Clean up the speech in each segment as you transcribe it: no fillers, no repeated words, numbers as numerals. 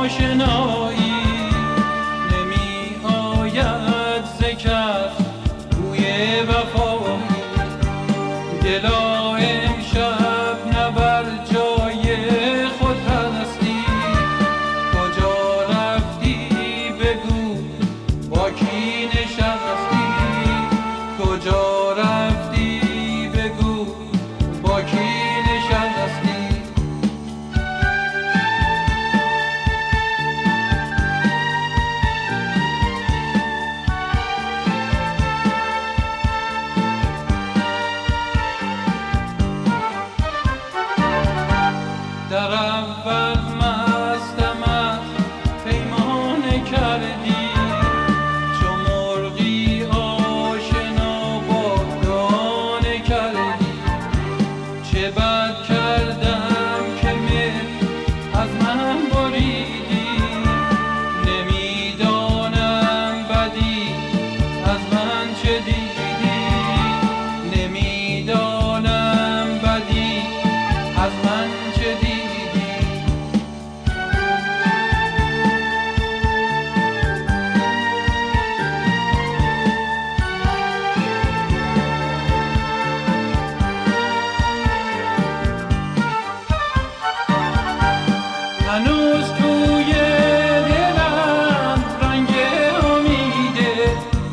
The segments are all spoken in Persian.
آشنایی نمی آید ز کس بوی وفایی. دلا امشب نه بر جای خود هستی، کجا رفتی بگو با کی نشستی، کجا رفتی بگو با کی نشستی. در اول مستم از پیمانه کردی، چو مرغی آشنا با دانه کردی. چه بد کردم که مهر از من بریدی، نمیدانم بدی از من چه دیدی، نمیدانم بدی از من چه دیدی. هنوز توی دلم رنگ امیده،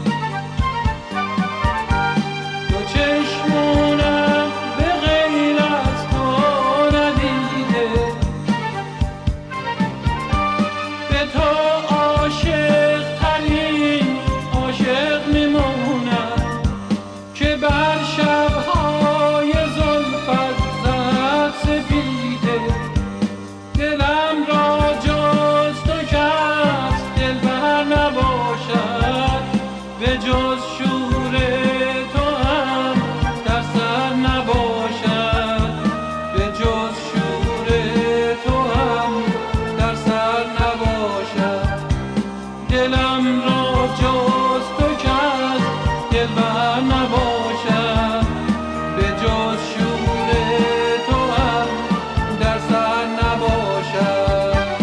دو چشمونم به غیر از تو ندیده. به تو عاشق ترین عاشق میمونم، که بر شبهای زلفت زد سپیده. دلم را جز تو کس دلبر نباشد، به جز شور تو هم در سر نباشد، به جز شور تو هم در سر نباشد. دلم را جز تو کس دلبر نباشد، به جز شور تو هم در سر نباشد.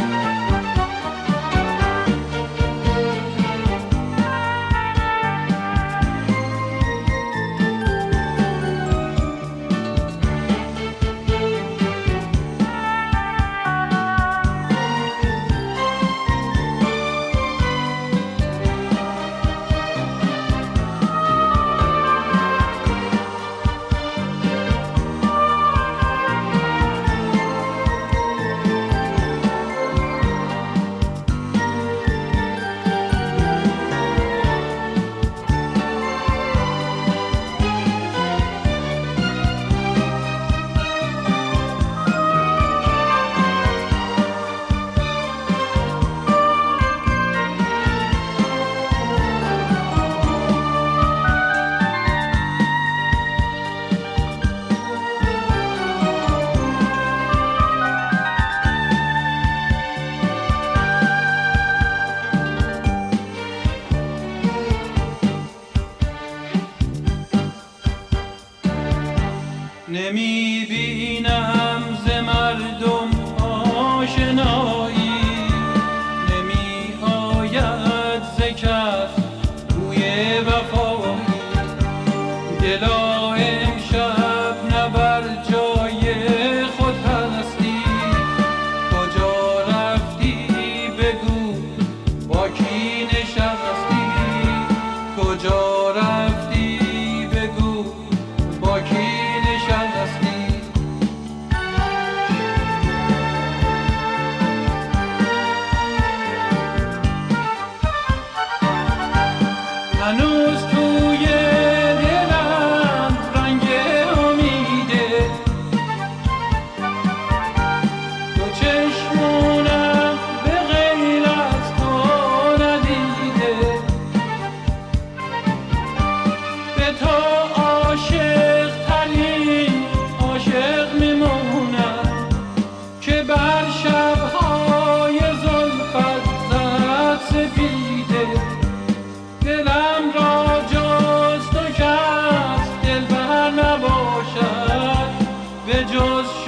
نمی بینم ز مردم آشنایی، نمی آید ز کس بوی وفایی. دلا امشب نه بر جای خود هستی، کجا رفتی بگو با کی نشستی، کجا رفتی بگو با کی نشستی. هنوز توی دلم رنگ امیده، دو چشمونم به غیر از تو ندیده. به تو عاشق ترین عاشق میمونم، که بر شبهای زلفت زد سپیده. دلم را جز تو کس دلبر نباشد، به جز